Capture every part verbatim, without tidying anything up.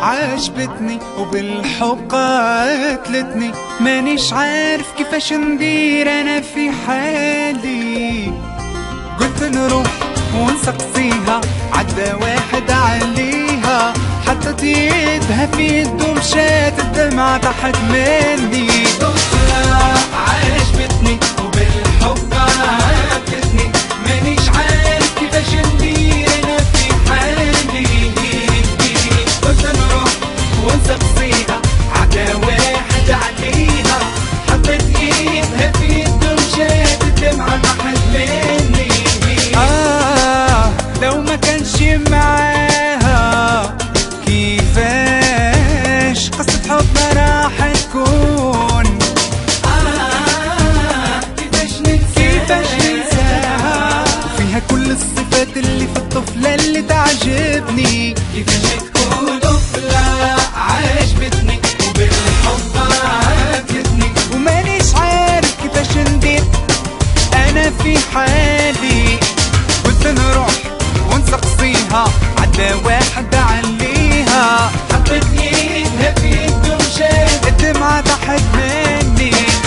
عجبتني وبالحب قاتلتني، مانيش عارف كيفاش ندير انا في حالي. قلت نروح ونسقسيها، عدى واحد عليها، حطت يدها في يدو مشات الدمعة تحت مني. عجبتني وبالحب قاتلتني، مانيش عارف كيفاش ندير انا في حالي. قلت نروح ونسقسيها، عدى واحد عليها، حطت ايدها في يدو مشات الدمعة تحت مني. آه لو ما كانش معاها كيفاش قصة حبنا راح تكون. آه كيفاش ننساها، كيفاش ننساها، فيها كل الصفات اللي في الطفلة اللي تعجبني. كيفاش تكون طفلة عجبتني وبالحب عجبتني، ومانيش عارف كيفاش ندير أنا في حالي. قلت نروح ونسقسيها، عدى واحد عليها، حطت ايدها في يدو مشات الدمعة تحت مني.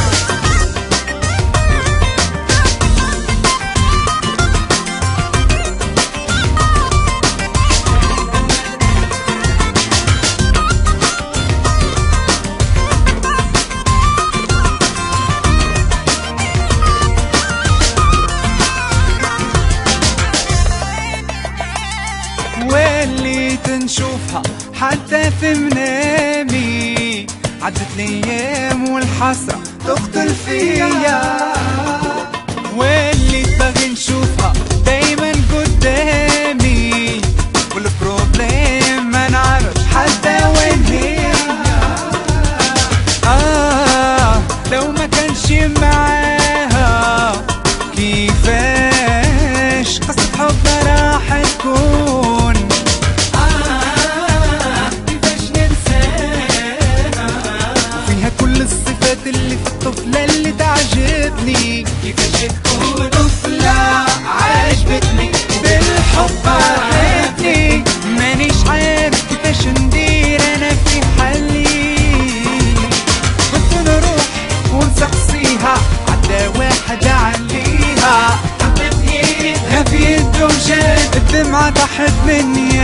وليت نشوفها حتى في منامي، عدت الايام والحسرة تقتل فيا. وليت باغي نشوفها دايما قدامي، والبروبليم ما نعرفش حتى وين هي. آه لو ما كانش معاها كيفاش قصة حبنا راح تكون. اللي في الطفلة اللي تعجبني. كيفاش تكون طفلة عجبتني بالحب عجبتني، مانيش عارف كيفاش ندير انا في حالي. قلت نروح ونسقسيها، عدى واحد عليها، حطت ايدها في يدو مشات الدمعة تحت مني.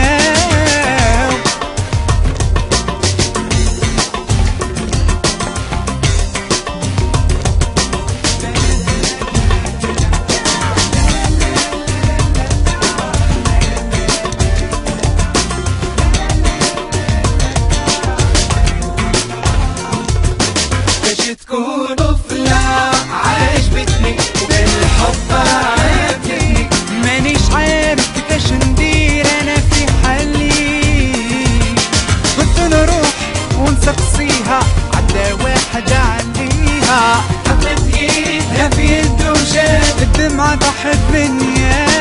تكون طفلة عجبتني وبالحب عجبتني، مانيش عارف كيفاش ندير انا في حالي. قلت نروح ونسقسيها، عدى واحد عليها، حطت ايدها في يدو مشات الدمعة تحت مني.